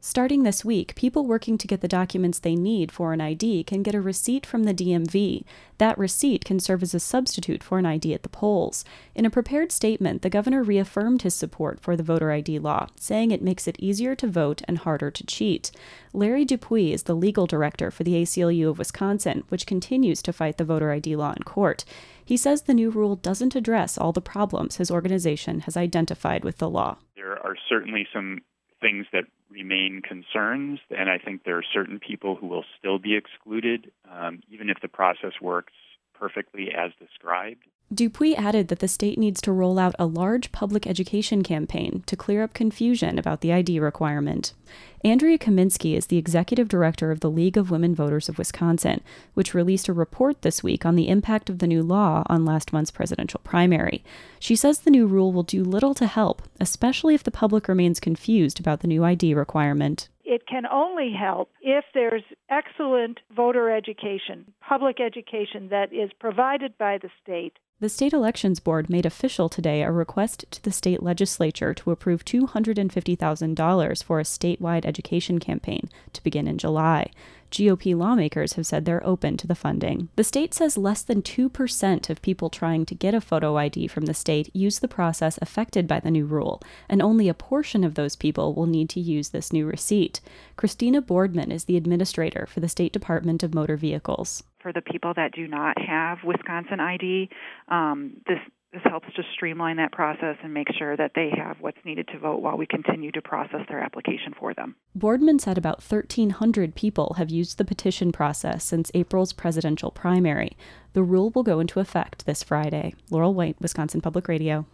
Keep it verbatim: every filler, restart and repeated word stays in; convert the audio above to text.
Starting this week, people working to get the documents they need for an I D can get a receipt from the D M V. That receipt can serve as a substitute for an I D at the polls. In a prepared statement, the governor reaffirmed his support for the voter I D law, saying it makes it easier to vote and harder to cheat. Larry Dupuis is the legal director for the A C L U of Wisconsin, which continues to fight the voter I D law in court. He says the new rule doesn't address all the problems his organization has identified with the law. There are certainly some things that remain concerns, and I think there are certain people who will still be excluded, um, even if the process works perfectly as described. Dupuis added that the state needs to roll out a large public education campaign to clear up confusion about the I D requirement. Andrea Kaminsky is the executive director of the League of Women Voters of Wisconsin, which released a report this week on the impact of the new law on last month's presidential primary. She says the new rule will do little to help, especially if the public remains confused about the new I D requirement. It can only help if there's excellent voter education, public education that is provided by the state. The State Elections Board made official today a request to the state legislature to approve two hundred fifty thousand dollars for a statewide education campaign to begin in July. G O P lawmakers have said they're open to the funding. The state says less than two percent of people trying to get a photo I D from the state use the process affected by the new rule, and only a portion of those people will need to use this new receipt. Christina Boardman is the administrator for the State Department of Motor Vehicles. For the people that do not have Wisconsin I D, um, this this helps to streamline that process and make sure that they have what's needed to vote while we continue to process their application for them. Boardman said about thirteen hundred people have used the petition process since April's presidential primary. The rule will go into effect this Friday. Laurel White, Wisconsin Public Radio.